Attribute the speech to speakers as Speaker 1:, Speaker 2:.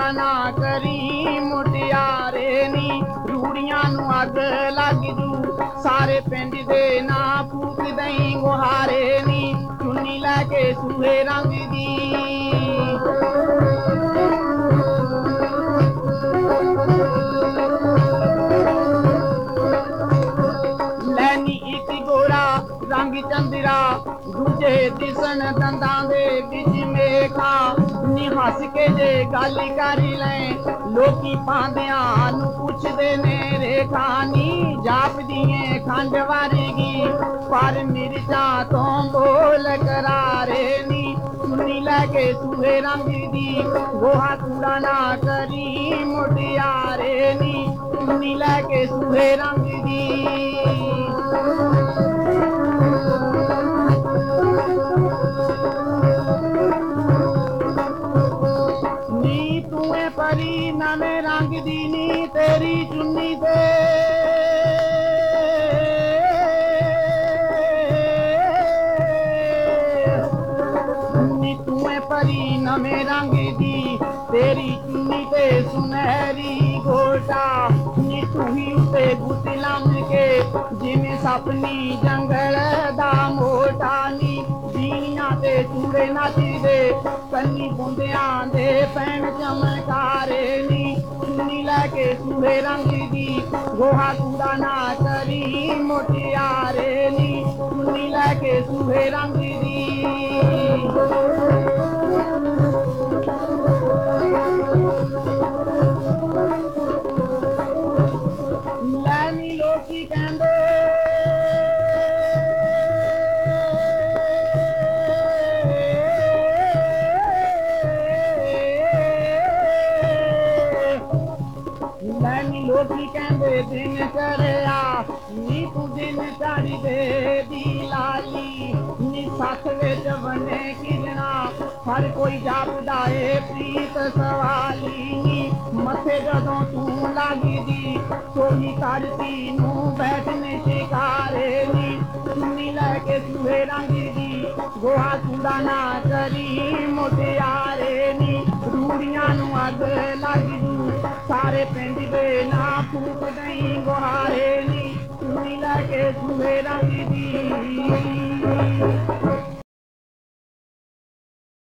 Speaker 1: कूड़ा ना करी मुटियारे नी रूड़ियां नू अग लग जू सारे पिंड दे ना फूक दई गुहारे नी चुन्नी लैके सूहे रंग दी लैनी एक गोरा रंग चंदरा दूजे दिसन दंदां दे बिच मेखा नी हस के जे गल कर ले लोकी पांदियां नू पुछदे ने रेखा नी जापदिए खंड वर्गी पर मिर्चां तो बोल करारे नी चुन्नी लैके सूहे रंग दी गोहा कूड़ा ना करी मुटियारे नी चुन्नी लैके सूहे रंग दी नी तूए परी नवे रंग दी नी तेरी चुन्नी ते नी तूए परी नवे रंग दी तेरी चुन्नी ते सुनहरी गोटा नी तू ही उते गुत लम के जिमें सपनी जंगल दा मोटा नी बीनियां ते चूड़े नचदे कन्नी बुंदियां दे पैण चमकारे नी चुन्नी लैके सूहे रंग दी गोहा कूड़ा ना करी मुटियारे नी चुन्नी लैके सूहे रंग दी लैनी लोकी कहंदे लैनी लोकी कहंदे दिन चढ़िया नी तू दिन चढ़ी दे दी लाली नी सथ विच बने किजना हर कोई जापदा ए प्रीत सवाली नी मथे जदों तू लगदी सोही धरती नू बैठने शिकारे नी चुन्नी लैके सूहे रंग दी गोहा कूड़ा ना करी मुटियारे नी रूड़ियां नू अग लग जू सारे पिंड दे ना फूक दई गुहारे नी चुन्नी लैके सूहे रंग दी